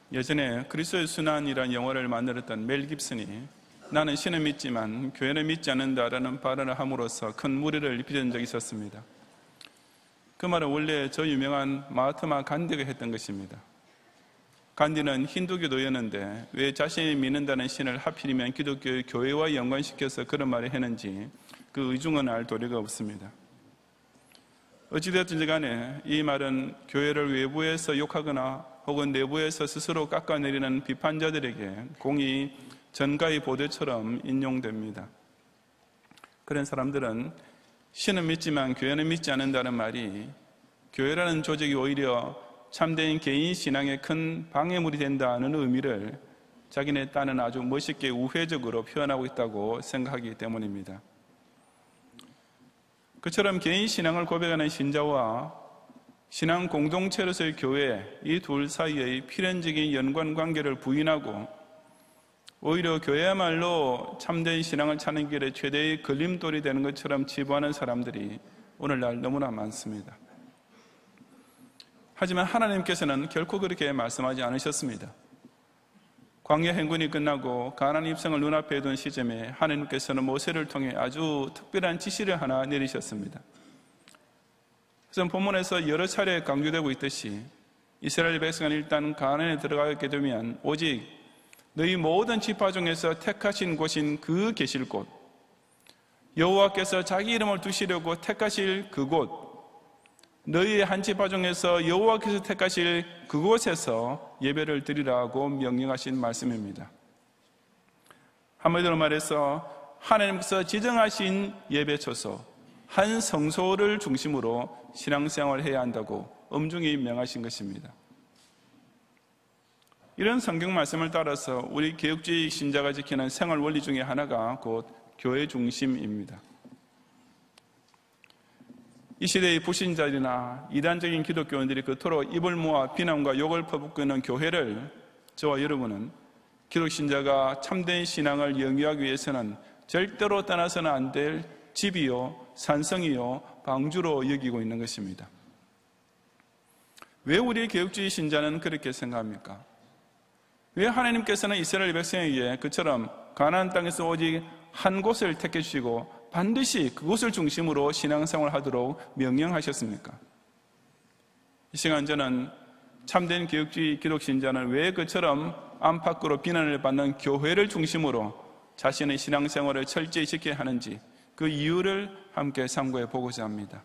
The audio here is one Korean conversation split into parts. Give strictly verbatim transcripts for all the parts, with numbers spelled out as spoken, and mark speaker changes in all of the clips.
Speaker 1: 예전에 그리스도의 순환이라는 영화를 만들었던 멜 깁슨이 나는 신을 믿지만 교회는 믿지 않는다라는 발언을 함으로써 큰 무리를 빚은 적이 있었습니다. 그 말은 원래 저 유명한 마하트마 간디가 했던 것입니다. 간디는 힌두교도였는데 왜 자신이 믿는다는 신을 하필이면 기독교의 교회와 연관시켜서 그런 말을 했는지 그 의중은 알 도리가 없습니다. 어찌되었든지 간에 이 말은 교회를 외부에서 욕하거나 혹은 내부에서 스스로 깎아내리는 비판자들에게 공히 전가의 보도처럼 인용됩니다. 그런 사람들은 신은 믿지만 교회는 믿지 않는다는 말이 교회라는 조직이 오히려 참된 개인 신앙에 큰 방해물이 된다는 의미를 자기네 딴은 아주 멋있게 우회적으로 표현하고 있다고 생각하기 때문입니다. 그처럼 개인 신앙을 고백하는 신자와 신앙 공동체로서의 교회, 이 둘 사이의 필연적인 연관관계를 부인하고 오히려 교회야말로 참된 신앙을 찾는 길에 최대의 걸림돌이 되는 것처럼 치부하는 사람들이 오늘날 너무나 많습니다. 하지만 하나님께서는 결코 그렇게 말씀하지 않으셨습니다. 광야 행군이 끝나고 가나안 입성을 눈앞에 둔 시점에 하나님께서는 모세를 통해 아주 특별한 지시를 하나 내리셨습니다. 그래서 본문에서 여러 차례 강조되고 있듯이 이스라엘 백성은 일단 가나안에 들어가게 되면 오직 너희 모든 지파 중에서 택하신 곳인 그 계실 곳, 여호와께서 자기 이름을 두시려고 택하실 그곳, 너희의 한 지파 중에서 여호와께서 택하실 그곳에서 예배를 드리라고 명령하신 말씀입니다. 한마디로 말해서 하나님께서 지정하신 예배 처소, 한 성소를 중심으로 신앙생활을 해야 한다고 엄중히 명하신 것입니다. 이런 성경 말씀을 따라서 우리 개혁주의 신자가 지키는 생활 원리 중에 하나가 곧 교회 중심입니다. 이 시대의 불신자들이나 이단적인 기독교인들이 그토록 입을 모아 비난과 욕을 퍼붓고 있는 교회를 저와 여러분은 기독신자가 참된 신앙을 영위하기 위해서는 절대로 떠나서는 안 될 집이요, 산성이요, 방주로 여기고 있는 것입니다. 왜 우리 개혁주의 신자는 그렇게 생각합니까? 왜 하나님께서는 이스라엘 백성에게 그처럼 가나안 땅에서 오직 한 곳을 택해 주시고 반드시 그곳을 중심으로 신앙생활을 하도록 명령하셨습니까? 이 시간 저는 참된 개혁주의 기독신자는 왜 그처럼 안팎으로 비난을 받는 교회를 중심으로 자신의 신앙생활을 철저히 지켜야 하는지 그 이유를 함께 상고해 보고자 합니다.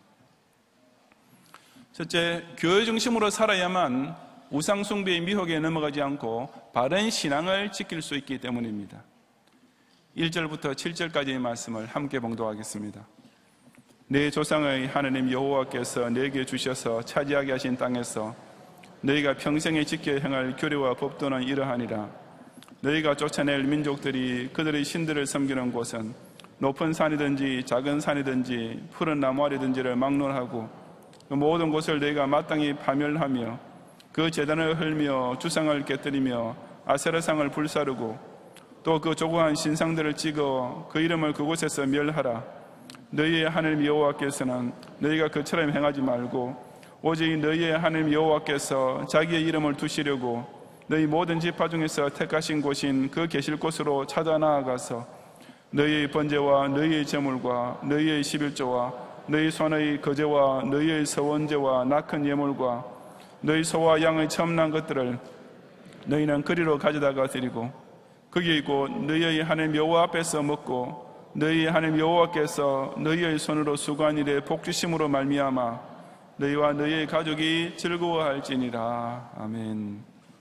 Speaker 1: 첫째, 교회 중심으로 살아야만 우상숭배의 미혹에 넘어가지 않고 바른 신앙을 지킬 수 있기 때문입니다. 일 절부터 칠 절까지의 말씀을 함께 봉독하겠습니다. 내 조상의 하나님 여호와께서 내게 주셔서 차지하게 하신 땅에서 너희가 평생에 지켜야 행할 규례와 법도는 이러하니라. 너희가 쫓아낼 민족들이 그들의 신들을 섬기는 곳은 높은 산이든지 작은 산이든지 푸른 나무아리든지를 막론하고 그 모든 곳을 너희가 마땅히 파멸하며 그 제단을 헐며 주상을 깨뜨리며 아세라상을 불사르고 또 그 조그한 신상들을 찍어 그 이름을 그곳에서 멸하라. 너희의 하나님 여호와께서는 너희가 그처럼 행하지 말고 오직 너희의 하나님 여호와께서 자기의 이름을 두시려고 너희 모든 지파 중에서 택하신 곳인 그 계실 곳으로 찾아 나아가서 너희의 번제와 너희의 제물과 너희의 십일조와 너희 손의 거제와 너희의 서원제와 낙헌 예물과 너희 소와 양의 처음 난 것들을 너희는 그리로 가져다가 드리고 거기 곧 너희의 하나님 여호와 앞에서 먹고 너희의 하나님 여호와께서 너희의 손으로 수고한 일에 복주심으로 말미암아 너희와 너희의 가족이 즐거워할지니라. 아멘.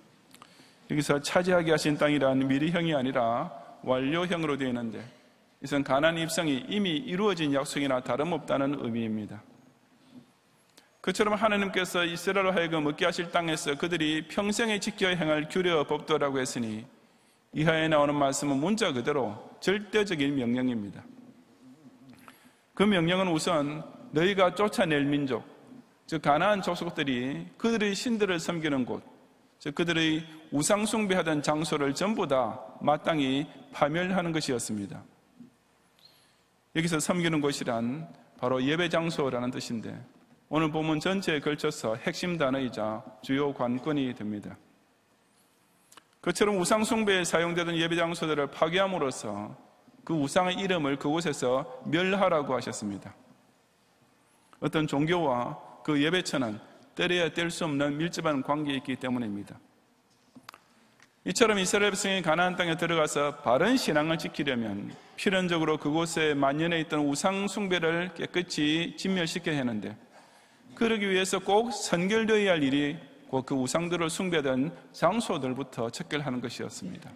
Speaker 1: 여기서 차지하게 하신 땅이란 미래형이 아니라 완료형으로 되어 있는데 이것은 가나안 입성이 이미 이루어진 약속이나 다름없다는 의미입니다. 그처럼 하나님께서 이스라엘로 하여금 얻게 하실 땅에서 그들이 평생에 지켜야 행할 규례와 법도라고 했으니 이하에 나오는 말씀은 문자 그대로 절대적인 명령입니다. 그 명령은 우선 너희가 쫓아낼 민족, 즉 가나안 족속들이 그들의 신들을 섬기는 곳, 즉 그들의 우상 숭배하던 장소를 전부 다 마땅히 파멸하는 것이었습니다. 여기서 섬기는 곳이란 바로 예배 장소라는 뜻인데 오늘 본문 전체에 걸쳐서 핵심 단어이자 주요 관건이 됩니다. 그처럼 우상숭배에 사용되던 예배장소들을 파괴함으로써 그 우상의 이름을 그곳에서 멸하라고 하셨습니다. 어떤 종교와 그 예배처는 떼려야 뗄 수 없는 밀접한 관계에 있기 때문입니다. 이처럼 이스라엘 백성이 가나안 땅에 들어가서 바른 신앙을 지키려면 필연적으로 그곳에 만연해 있던 우상 숭배를 깨끗이 진멸시켜야 하는데, 그러기 위해서 꼭 선결되어야 할 일이 곧 그 우상들을 숭배하던 장소들부터 척결하는 것이었습니다.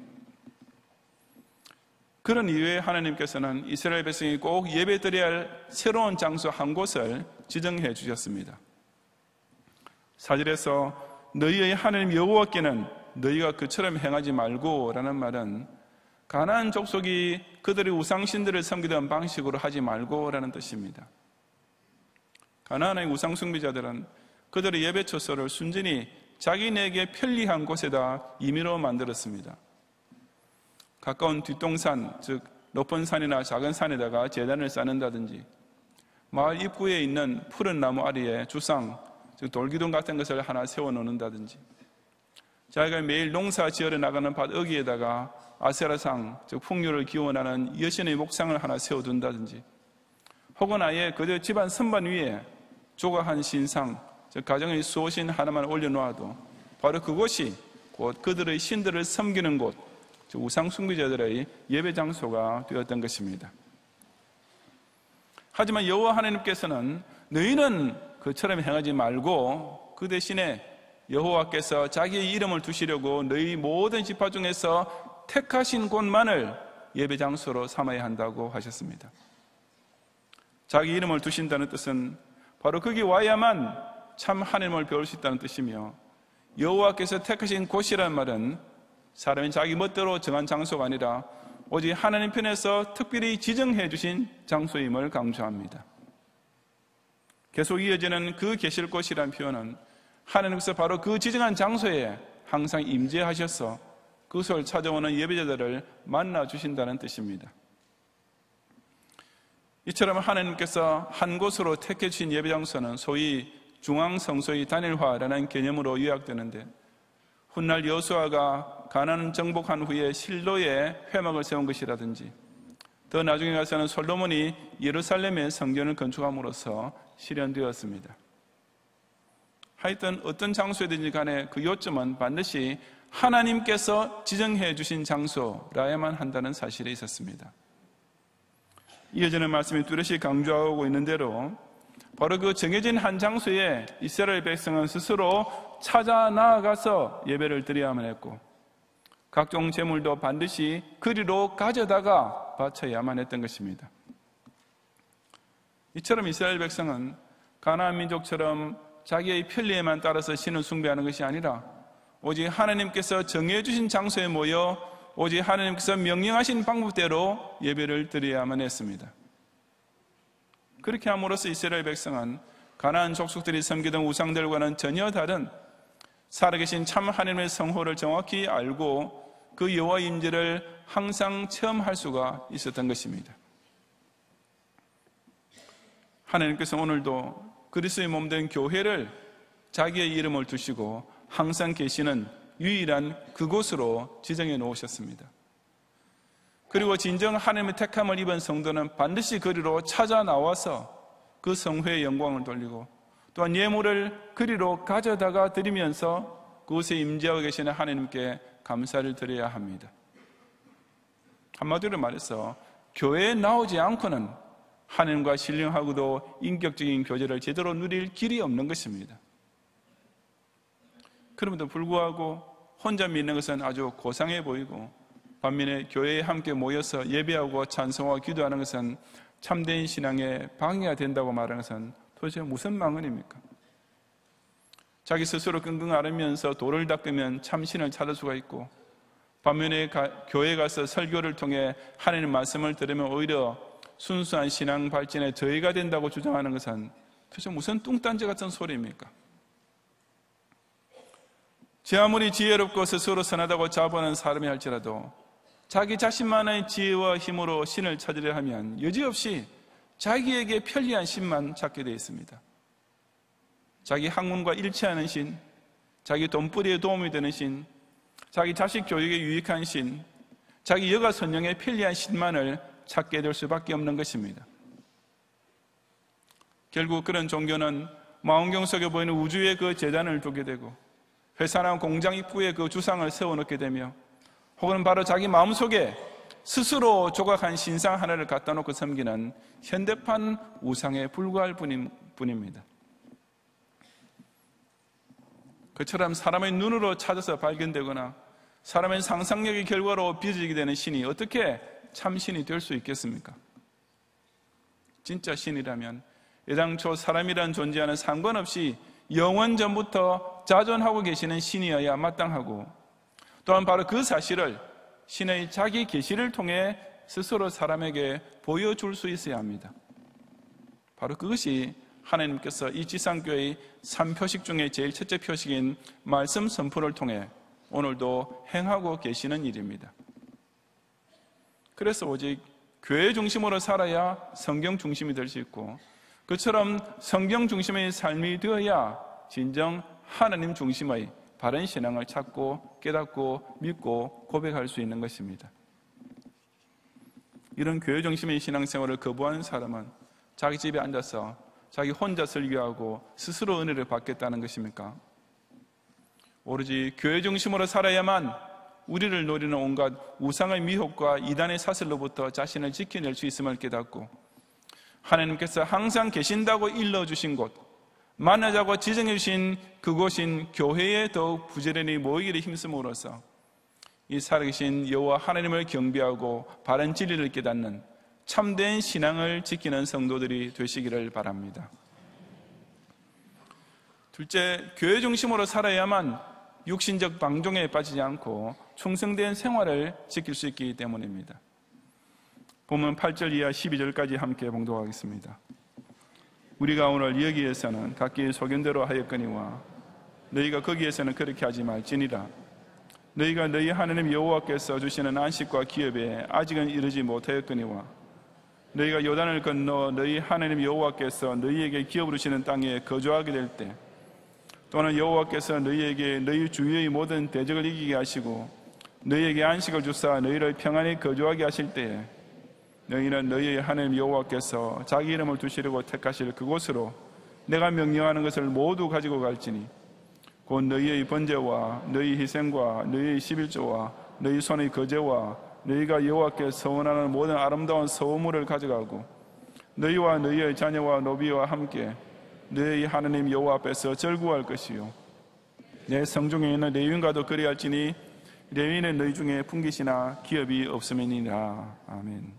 Speaker 1: 그런 이유에 하나님께서는 이스라엘 백성이 꼭 예배드려야 할 새로운 장소 한 곳을 지정해 주셨습니다. 사 절에서 너희의 하나님 여호와께는 너희가 그처럼 행하지 말고 라는 말은 가나안 족속이 그들의 우상신들을 섬기던 방식으로 하지 말고 라는 뜻입니다. 가나안의 우상숭배자들은 그들의 예배 처소를 순전히 자기네에게 편리한 곳에다 임의로 만들었습니다. 가까운 뒷동산, 즉 높은 산이나 작은 산에다가 제단을 쌓는다든지, 마을 입구에 있는 푸른 나무 아래에 주상, 즉 돌기둥 같은 것을 하나 세워놓는다든지, 자기가 매일 농사 지으러 나가는 밭 어귀에다가 아세라상, 즉 풍류를 기원하는 여신의 목상을 하나 세워둔다든지, 혹은 아예 그들 집안 선반 위에 조각한 신상, 즉 가정의 수호신 하나만 올려놓아도 바로 그곳이 곧 그들의 신들을 섬기는 곳, 즉 우상숭배자들의 예배 장소가 되었던 것입니다. 하지만 여호와 하나님께서는 너희는 그처럼 행하지 말고 그 대신에 여호와께서 자기의 이름을 두시려고 너희 모든 지파 중에서 택하신 곳만을 예배 장소로 삼아야 한다고 하셨습니다. 자기 이름을 두신다는 뜻은 바로 거기 와야만 참 하나님을 배울 수 있다는 뜻이며, 여호와께서 택하신 곳이라는 말은 사람이 자기 멋대로 정한 장소가 아니라 오직 하나님 편에서 특별히 지정해 주신 장소임을 강조합니다. 계속 이어지는 그 계실 곳이라는 표현은 하나님께서 바로 그 지정한 장소에 항상 임재하셔서 그곳을 찾아오는 예배자들을 만나 주신다는 뜻입니다. 이처럼 하나님께서 한 곳으로 택해 주신 예배 장소는 소위 중앙성소의 단일화라는 개념으로 요약되는데, 훗날 여호수아가 가나안 정복한 후에 실로에 회막을 세운 것이라든지, 더 나중에 가서는 솔로몬이 예루살렘에 성전을 건축함으로써 실현되었습니다. 하여튼 어떤 장소이든지 간에 그 요점은 반드시 하나님께서 지정해 주신 장소라야만 한다는 사실에 있었습니다. 이어지는 말씀이 뚜렷이 강조하고 있는 대로 바로 그 정해진 한 장소에 이스라엘 백성은 스스로 찾아 나아가서 예배를 드려야만 했고, 각종 제물도 반드시 그리로 가져다가 바쳐야만 했던 것입니다. 이처럼 이스라엘 백성은 가나안 민족처럼 자기의 편리에만 따라서 신을 숭배하는 것이 아니라 오직 하나님께서 정해주신 장소에 모여 오직 하나님께서 명령하신 방법대로 예배를 드려야만 했습니다. 그렇게 함으로써 이스라엘 백성은 가나안 족속들이 섬기던 우상들과는 전혀 다른 살아계신 참 하나님의 성호를 정확히 알고 그 여호와 임재를 항상 체험할 수가 있었던 것입니다. 하나님께서 오늘도 그리스도의 몸된 교회를 자기의 이름을 두시고 항상 계시는 유일한 그곳으로 지정해 놓으셨습니다. 그리고 진정 하나님의 택함을 입은 성도는 반드시 그리로 찾아 나와서 그 성회의 영광을 돌리고 또한 예물을 그리로 가져다가 드리면서 그곳에 임재하고 계시는 하나님께 감사를 드려야 합니다. 한마디로 말해서 교회에 나오지 않고는 하나님과 신령하고도 인격적인 교제를 제대로 누릴 길이 없는 것입니다. 그럼에도 불구하고 혼자 믿는 것은 아주 고상해 보이고, 반면에 교회에 함께 모여서 예배하고 찬송하고 기도하는 것은 참된 신앙에 방해가 된다고 말하는 것은 도대체 무슨 망언입니까? 자기 스스로 끙끙 앓으면서 돌을 닦으면 참신을 찾을 수가 있고, 반면에 가, 교회에 가서 설교를 통해 하나님의 말씀을 들으면 오히려 순수한 신앙 발전에 저해가 된다고 주장하는 것은 도대체 무슨 뚱딴지 같은 소리입니까? 제 아무리 지혜롭고 스스로 선하다고 자부하는 사람이 할지라도 자기 자신만의 지혜와 힘으로 신을 찾으려 하면 여지없이 자기에게 편리한 신만 찾게 되어 있습니다. 자기 학문과 일치하는 신, 자기 돈벌이에 도움이 되는 신, 자기 자식 교육에 유익한 신, 자기 여가 선영에 편리한 신만을 찾게 될 수밖에 없는 것입니다. 결국 그런 종교는 망원경 속에 보이는 우주의 그 재단을 두게 되고 회사나 공장 입구에 그 주상을 세워놓게 되며 혹은 바로 자기 마음속에 스스로 조각한 신상 하나를 갖다 놓고 섬기는 현대판 우상에 불과할 뿐입니다. 그처럼 사람의 눈으로 찾아서 발견되거나 사람의 상상력의 결과로 빚어지게 되는 신이 어떻게 참신이 될 수 있겠습니까? 진짜 신이라면 애당초 사람이란 존재와는 상관없이 영원 전부터 자존하고 계시는 신이어야 마땅하고 또한 바로 그 사실을 신의 자기 계시를 통해 스스로 사람에게 보여줄 수 있어야 합니다. 바로 그것이 하나님께서 이 지상교회의 삼 표식 중에 제일 첫째 표식인 말씀 선포를 통해 오늘도 행하고 계시는 일입니다. 그래서 오직 교회 중심으로 살아야 성경 중심이 될 수 있고 그처럼 성경 중심의 삶이 되어야 진정 하나님 중심의 바른 신앙을 찾고 깨닫고 믿고 고백할 수 있는 것입니다. 이런 교회 중심의 신앙생활을 거부하는 사람은 자기 집에 앉아서 자기 혼자 설교하고 스스로 은혜를 받겠다는 것입니까? 오로지 교회 중심으로 살아야만 우리를 노리는 온갖 우상의 미혹과 이단의 사슬로부터 자신을 지켜낼 수 있음을 깨닫고 하나님께서 항상 계신다고 일러주신 곳, 만나자고 지정해 주신 그곳인 교회에 더욱 부지런히 모이기를 힘쓰므로써 이 살아계신 여호와 하나님을 경배하고 바른 진리를 깨닫는 참된 신앙을 지키는 성도들이 되시기를 바랍니다. 둘째, 교회 중심으로 살아야만 육신적 방종에 빠지지 않고 충성된 생활을 지킬 수 있기 때문입니다. 본문 팔 절 이하 십이 절까지 함께 봉독하겠습니다. 우리가 오늘 여기에서는 각기 소견대로 하였거니와 너희가 거기에서는 그렇게 하지 말지니라. 너희가 너희 하나님 여호와께서 주시는 안식과 기업에 아직은 이르지 못하였거니와 너희가 요단을 건너 너희 하나님 여호와께서 너희에게 기업으로 주시는 땅에 거주하게 될 때 또는 여호와께서 너희에게 너희 주위의 모든 대적을 이기게 하시고 너희에게 안식을 주사 너희를 평안히 거주하게 하실 때에 너희는 너희의 하나님 여호와께서 자기 이름을 두시려고 택하실 그곳으로 내가 명령하는 것을 모두 가지고 갈지니 곧 너희의 번제와 너희 희생과 너희의 십일조와 너희 손의 거제와 너희가 여호와께 서원하는 모든 아름다운 서원물을 가져가고 너희와 너희의 자녀와 노비와 함께 너희 하나님 여호와 앞에서 절구할 것이요 내 성중에 있는 레위인과도 그리할지니 레위인은 너희 중에 풍깃이나 기업이 없음이니라. 아멘.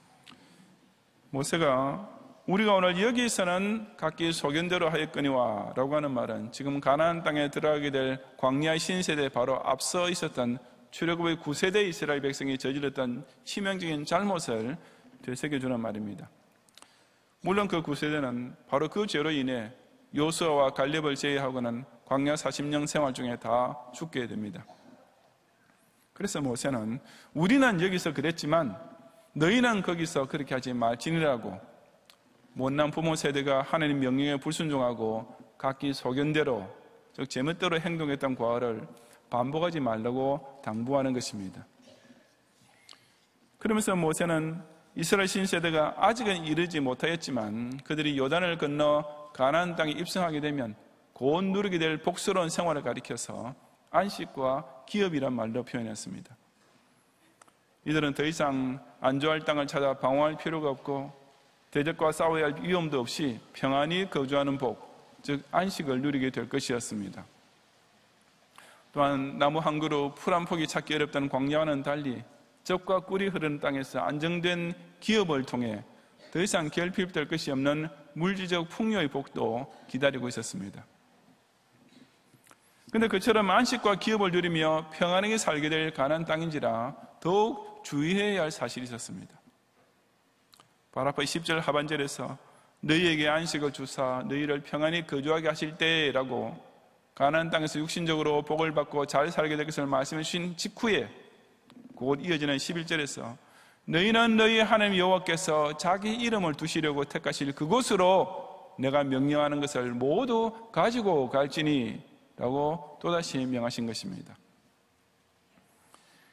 Speaker 1: 모세가 우리가 오늘 여기에서는 각기 소견대로 하였거니와 라고 하는 말은 지금 가나안 땅에 들어가게 될 광야 신세대 바로 앞서 있었던 출애굽의 구 세대 이스라엘 백성이 저질렀던 치명적인 잘못을 되새겨주는 말입니다. 물론 그 구 세대는 바로 그 죄로 인해 요수아와 갈렙을 제외하고는 광야 사십 년 생활 중에 다 죽게 됩니다. 그래서 모세는 우리는 여기서 그랬지만 너희는 거기서 그렇게 하지 말지니라고 못난 부모 세대가 하나님 명령에 불순종하고 각기 소견대로 즉 제멋대로 행동했던 과오를 반복하지 말라고 당부하는 것입니다. 그러면서 모세는 이스라엘 신세대가 아직은 이르지 못하였지만 그들이 요단을 건너 가나안 땅에 입성하게 되면 곧 누리게 될 복스러운 생활을 가리켜서 안식과 기업이란 말로 표현했습니다. 이들은 더 이상 안주할 땅을 찾아 방황할 필요가 없고 대적과 싸워야 할 위험도 없이 평안히 거주하는 복, 즉 안식을 누리게 될 것이었습니다. 또한 나무 한 그루, 풀 한 폭이 찾기 어렵다는 광야와는 달리 젖과 꿀이 흐르는 땅에서 안정된 기업을 통해 더 이상 결핍될 것이 없는 물질적 풍요의 복도 기다리고 있었습니다. 그런데 그처럼 안식과 기업을 누리며 평안하게 살게 될 가나안 땅인지라 더욱 주의해야 할 사실이 있었습니다. 바로 앞에 십 절 하반절에서 너희에게 안식을 주사 너희를 평안히 거주하게 하실 때라고 가나안 땅에서 육신적으로 복을 받고 잘 살게 될 것을 말씀해 주신 직후에 곧 이어지는 십일 절에서 너희는 너희 하나님 여호와께서 자기 이름을 두시려고 택하실 그곳으로 내가 명령하는 것을 모두 가지고 갈지니 라고 또다시 명하신 것입니다.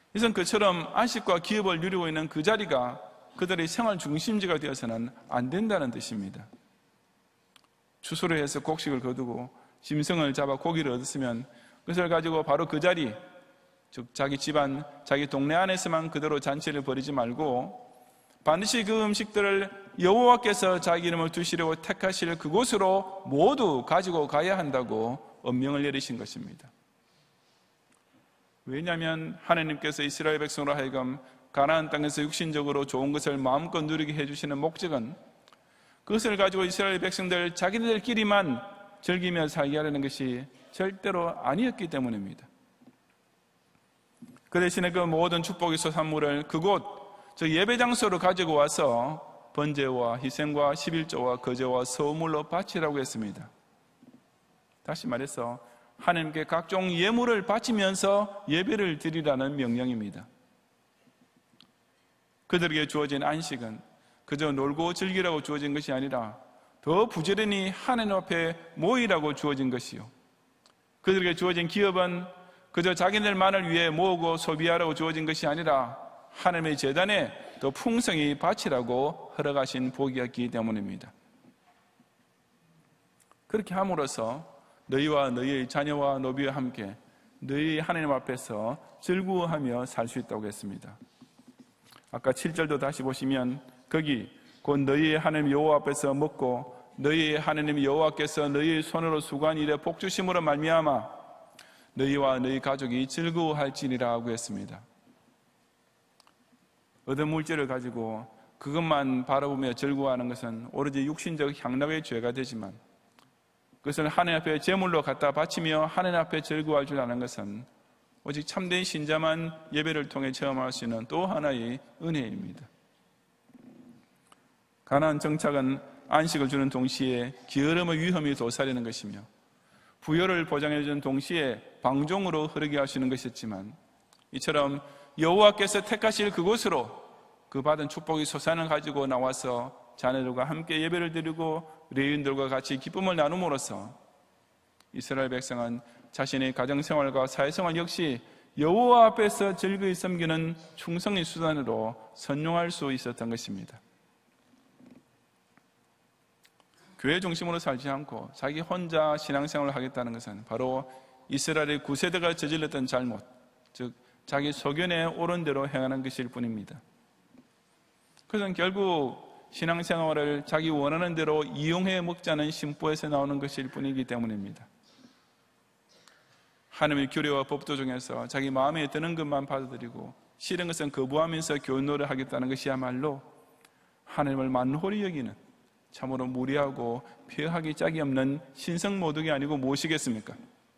Speaker 1: 이젠 그처럼 안식과 기업을 누리고 있는 그 자리가 그들의 생활 중심지가 되어서는 안 된다는 뜻입니다. 추수를 해서 곡식을 거두고 짐승을 잡아 고기를 얻었으면 그것을 가지고 바로 그 자리, 즉 자기 집안, 자기 동네 안에서만 그대로 잔치를 벌이지 말고 반드시 그 음식들을 여호와께서 자기 이름을 두시려고 택하실 그곳으로 모두 가지고 가야 한다고 엄명을 내리신 것입니다. 왜냐하면 하나님께서 이스라엘 백성으로 하여금 가나안 땅에서 육신적으로 좋은 것을 마음껏 누리게 해주시는 목적은 그것을 가지고 이스라엘 백성들 자기들끼리만 즐기며 살게 하려는 것이 절대로 아니었기 때문입니다. 그 대신에 그 모든 축복의 소산물을 그곳 저 예배 장소로 가지고 와서 번제와 희생과 십일조와 거제와 서물로 바치라고 했습니다. 다시 말해서 하나님께 각종 예물을 바치면서 예배를 드리라는 명령입니다. 그들에게 주어진 안식은 그저 놀고 즐기라고 주어진 것이 아니라 더 부지런히 하나님 앞에 모이라고 주어진 것이요, 그들에게 주어진 기업은 그저 자기들만을 위해 모으고 소비하라고 주어진 것이 아니라 하나님의 제단에 더 풍성히 바치라고 허락하신 복이었기 때문입니다. 그렇게 함으로써 너희와 너희의 자녀와 노비와 함께 너희 하나님 앞에서 즐거워하며 살 수 있다고 했습니다. 아까 칠 절도 다시 보시면 거기 곧 너희의 하나님 여호와 앞에서 먹고 너희의 하나님 여호와께서 너희의 손으로 수고한 일에 복주심으로 말미암아 너희와 너희 가족이 즐거워할지니라 하고 했습니다. 얻은 물질을 가지고 그것만 바라보며 즐거워하는 것은 오로지 육신적 향락의 죄가 되지만 그것을 하나님 앞에 제물로 갖다 바치며 하나님 앞에 즐거워할 줄 아는 것은 오직 참된 신자만 예배를 통해 체험할 수 있는 또 하나의 은혜입니다. 가나안 정착은 안식을 주는 동시에 게으름의 위험이 도사리는 것이며 부여를 보장해 주는 동시에 방종으로 흐르게 하시는 것이었지만 이처럼 여호와께서 택하실 그곳으로 그 받은 축복의 소산을 가지고 나와서 자녀들과 함께 예배를 드리고 레위인들과 같이 기쁨을 나눔으로써 이스라엘 백성은 자신의 가정생활과 사회생활 역시 여호와 앞에서 즐거이 섬기는 충성의 수단으로 선용할 수 있었던 것입니다. 교회 중심으로 살지 않고 자기 혼자 신앙생활을 하겠다는 것은 바로 이스라엘의 구세대가 저질렀던 잘못, 즉 자기 소견에 옳은 대로 행하는 것일 뿐입니다. 그것은 결국 신앙생활을 자기 원하는 대로 이용해 먹자는 심보에서 나오는 것일 뿐이기 때문입니다. 하나님의 규례와 법도 중에서 자기 마음에 드는 것만 받아들이고 싫은 것은 거부하면서 교훈노를 하겠다는 것이야말로 하나님을 만홀히 여기는 참으로 무리하고 폐하기 짝이 없는 신성모독이 아니고 무엇이겠습니까?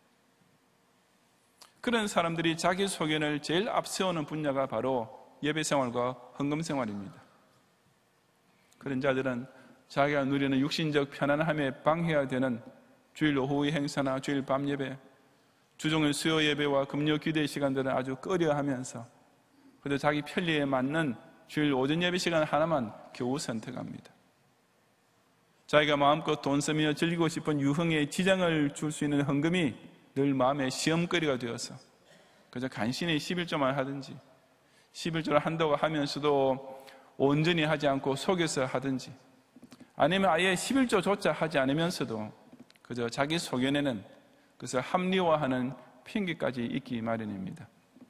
Speaker 1: 그런 사람들이 자기 소견을 제일 앞세우는 분야가 바로 예배생활과 헌금생활입니다. 그런 자들은 자기가 누리는 육신적 편안함에 방해가 되는 주일 오후의 행사나 주일 밤 예배, 주종일 수요 예배와 금요 기도의 시간들은 아주 꺼려하면서 그래도 자기 편리에 맞는 주일 오전 예배 시간 하나만 겨우 선택합니다. 자기가 마음껏 돈 쓰며 즐기고 싶은 유흥에 지장을 줄 수 있는 헌금이 늘 마음의 시험거리가 되어서 그저 간신히 십일조만 하든지 십일조를 한다고 하면서도 온전히 하지 않고 속여서 하든지 아니면 아예 십일조조차 하지 않으면서도 그저 자기 소견에는 그것을 합리화하는 핑계까지 있기 마련입니다.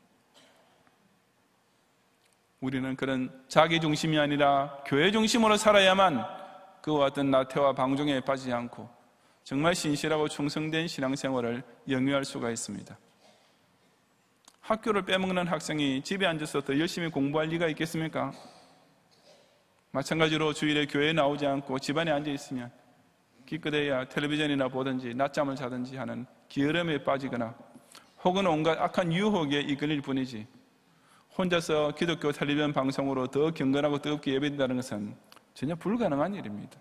Speaker 1: 우리는 그런 자기 중심이 아니라 교회 중심으로 살아야만 그와 같은 나태와 방종에 빠지지 않고 정말 신실하고 충성된 신앙생활을 영위할 수가 있습니다. 학교를 빼먹는 학생이 집에 앉아서 더 열심히 공부할 리가 있겠습니까? 마찬가지로 주일에 교회에 나오지 않고 집안에 앉아있으면 기껏해야 텔레비전이나 보든지 낮잠을 자든지 하는 게으름에 빠지거나 혹은 온갖 악한 유혹에 이끌릴 뿐이지 혼자서 기독교 텔레비전 방송으로 더 경건하고 뜨겁게 예배드린다는 것은 전혀 불가능한 일입니다.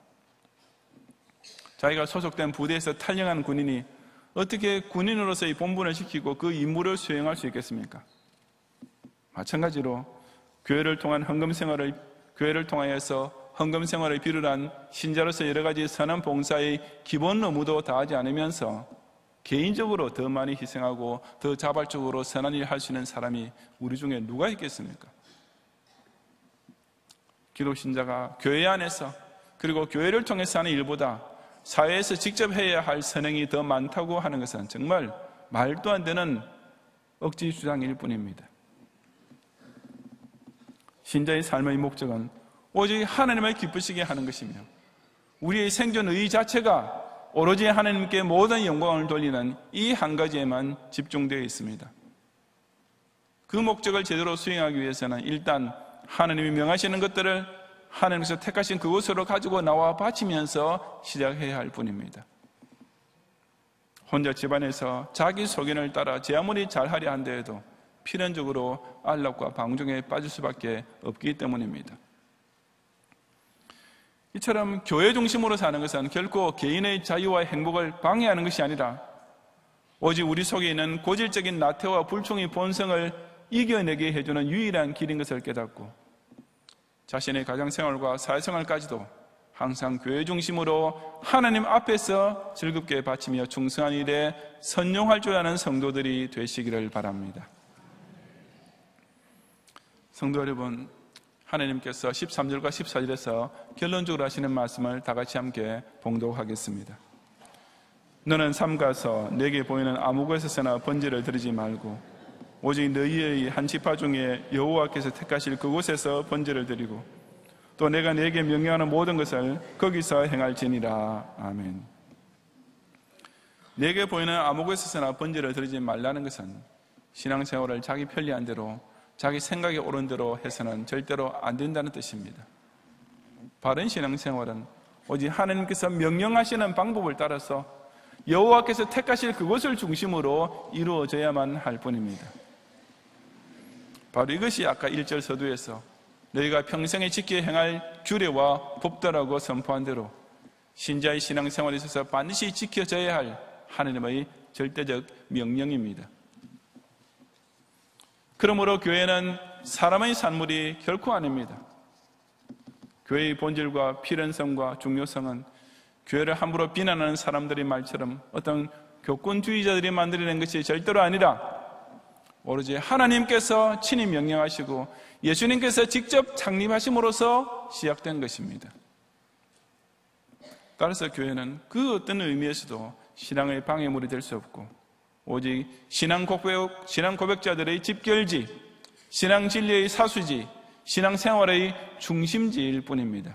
Speaker 1: 자기가 소속된 부대에서 탈영한 군인이 어떻게 군인으로서의 본분을 지키고 그 임무를 수행할 수 있겠습니까? 마찬가지로 교회를 통한 헌금 생활을 교회를 통하여서 헌금 생활을 비롯한 신자로서 여러 가지 선한 봉사의 기본 의무도 다하지 않으면서 개인적으로 더 많이 희생하고 더 자발적으로 선한 일을 할 수 있는 사람이 우리 중에 누가 있겠습니까? 기독신자가 교회 안에서 그리고 교회를 통해서 하는 일보다 사회에서 직접 해야 할 선행이 더 많다고 하는 것은 정말 말도 안 되는 억지 주장일 뿐입니다. 신자의 삶의 목적은 오직 하나님을 기쁘시게 하는 것이며 우리의 생존의 자체가 오로지 하나님께 모든 영광을 돌리는 이 한 가지에만 집중되어 있습니다. 그 목적을 제대로 수행하기 위해서는 일단 하나님이 명하시는 것들을 하나님께서 택하신 그곳으로 가지고 나와 바치면서 시작해야 할 뿐입니다. 혼자 집안에서 자기 소견을 따라 제 아무리 잘하려 한데도 필연적으로 안락과 방종에 빠질 수밖에 없기 때문입니다. 이처럼 교회 중심으로 사는 것은 결코 개인의 자유와 행복을 방해하는 것이 아니라 오직 우리 속에 있는 고질적인 나태와 불충의 본성을 이겨내게 해주는 유일한 길인 것을 깨닫고 자신의 가정생활과 사회생활까지도 항상 교회 중심으로 하나님 앞에서 즐겁게 바치며 충성한 일에 선용할 줄 아는 성도들이 되시기를 바랍니다. 성도 여러분, 하나님께서 십삼 절과 십사 절에서 결론적으로 하시는 말씀을 다 같이 함께 봉독하겠습니다. 너는 삼가서 내게 보이는 아무 곳에서나 번제를 드리지 말고 오직 너희의 한 지파 중에 여호와께서 택하실 그곳에서 번제를 드리고 또 내가 내게 명령하는 모든 것을 거기서 행할지니라. 아멘. 내게 보이는 아무 곳에서나 번제를 드리지 말라는 것은 신앙생활을 자기 편리한 대로 자기 생각에 옳은 대로 해서는 절대로 안 된다는 뜻입니다. 바른 신앙생활은 오직 하나님께서 명령하시는 방법을 따라서 여호와께서 택하실 그것을 중심으로 이루어져야만 할 뿐입니다. 바로 이것이 아까 일 절 서두에서 너희가 평생에 지켜 행할 규례와 법도라고 선포한 대로 신자의 신앙생활에 있어서 반드시 지켜져야 할 하나님의 절대적 명령입니다. 그러므로 교회는 사람의 산물이 결코 아닙니다. 교회의 본질과 필연성과 중요성은 교회를 함부로 비난하는 사람들의 말처럼 어떤 교권주의자들이 만들어낸 것이 절대로 아니라 오로지 하나님께서 친히 명령하시고 예수님께서 직접 창립하심으로써 시작된 것입니다. 따라서 교회는 그 어떤 의미에서도 신앙의 방해물이 될 수 없고 오직 신앙 고백, 신앙 고백자들의 집결지, 신앙 진리의 사수지, 신앙 생활의 중심지일 뿐입니다.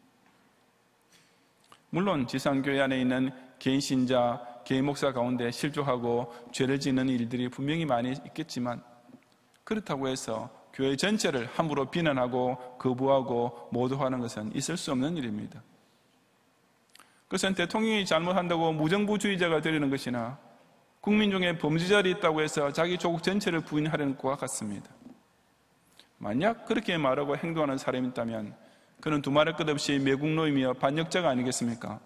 Speaker 1: 물론 지상교회 안에 있는 개인 신자, 개인 목사 가운데 실족하고 죄를 짓는 일들이 분명히 많이 있겠지만 그렇다고 해서 교회 전체를 함부로 비난하고 거부하고 모독하는 것은 있을 수 없는 일입니다. 그것은 대통령이 잘못한다고 무정부주의자가 되려는 것이나 국민 중에 범죄자들이 있다고 해서 자기 조국 전체를 부인하려는 것과 같습니다. 만약 그렇게 말하고 행동하는 사람이 있다면 그는 두말할 것 없이 매국노이며 반역자가 아니겠습니까?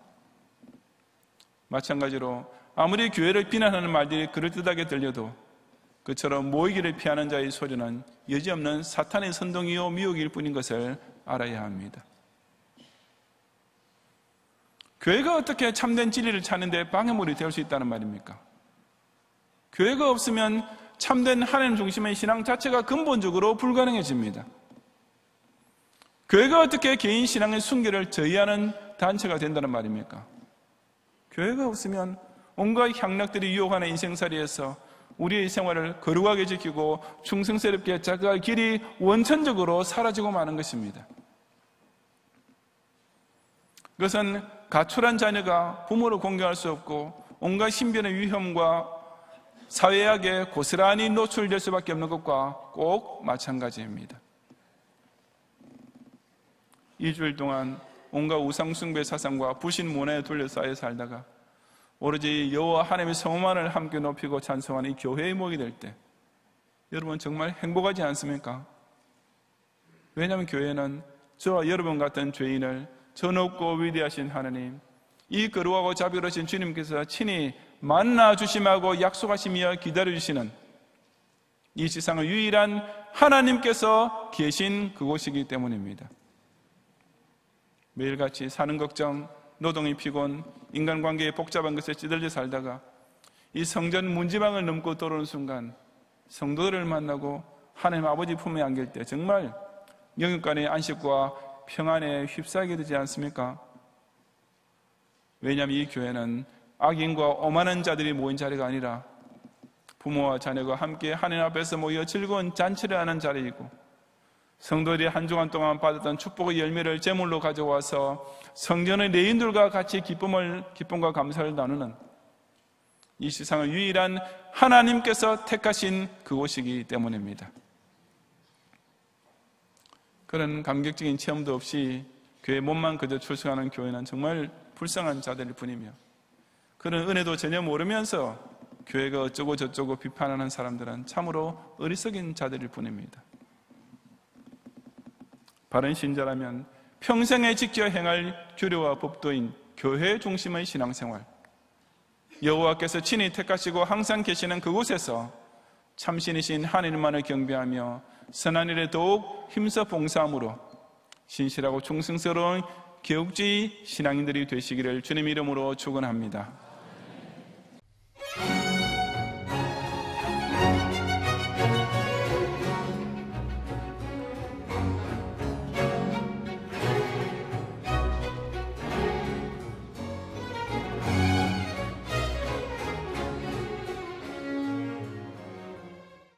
Speaker 1: 마찬가지로 아무리 교회를 비난하는 말들이 그럴듯하게 들려도 그처럼 모이기를 피하는 자의 소리는 여지없는 사탄의 선동이요 미혹일 뿐인 것을 알아야 합니다. 교회가 어떻게 참된 진리를 찾는 데 방해물이 될 수 있다는 말입니까? 교회가 없으면 참된 하나님 중심의 신앙 자체가 근본적으로 불가능해집니다. 교회가 어떻게 개인 신앙의 순결을 저해하는 단체가 된다는 말입니까? 교회가 없으면 온갖 향락들이 유혹하는 인생살이에서 우리의 생활을 거룩하게 지키고 충성스럽게 자각할 길이 원천적으로 사라지고 마는 것입니다. 그것은 가출한 자녀가 부모를 공경할 수 없고 온갖 신변의 위험과 사회학에 고스란히 노출될 수밖에 없는 것과 꼭 마찬가지입니다. 일주일 동안 온갖 우상숭배 사상과 부신 문화에 둘러싸여 살다가 오로지 여호와 하나님의 성만을 함께 높이고 찬송하는 이 교회의 목이 될 때 여러분 정말 행복하지 않습니까? 왜냐하면 교회는 저와 여러분 같은 죄인을 저 높고 위대하신 하나님, 이 거룩하고 자비로우신 주님께서 친히 만나 주심하고 약속하시며 기다려주시는 이 세상의 유일한 하나님께서 계신 그곳이기 때문입니다. 매일같이 사는 걱정, 노동의 피곤, 인간관계의 복잡한 것에 찌들려 살다가 이 성전 문지방을 넘고 들어오는 순간 성도들을 만나고 하나님 아버지 품에 안길 때 정말 영육간의 안식과 평안에 휩싸이게 되지 않습니까? 왜냐하면 이 교회는 악인과 오만한 자들이 모인 자리가 아니라 부모와 자녀가 함께 하나님 앞에서 모여 즐거운 잔치를 하는 자리이고, 성도들이 한 주간 동안 받았던 축복의 열매를 제물로 가져와서 성전의 레인들과 같이 기쁨을, 기쁨과 감사를 나누는 이 세상의 유일한 하나님께서 택하신 그곳이기 때문입니다. 그런 감격적인 체험도 없이 교회 몸만 그저 출석하는 교회는 정말 불쌍한 자들일 뿐이며, 그런 은혜도 전혀 모르면서 교회가 어쩌고 저쩌고 비판하는 사람들은 참으로 어리석인 자들일 뿐입니다. 바른 신자라면 평생에 지켜 행할 규례와 법도인 교회 중심의 신앙생활, 여호와께서 친히 택하시고 항상 계시는 그곳에서 참신이신 하나님만을 경배하며 선한 일에 더욱 힘써 봉사함으로 신실하고 충성스러운 개국주의 신앙인들이 되시기를 주님 이름으로 축원합니다.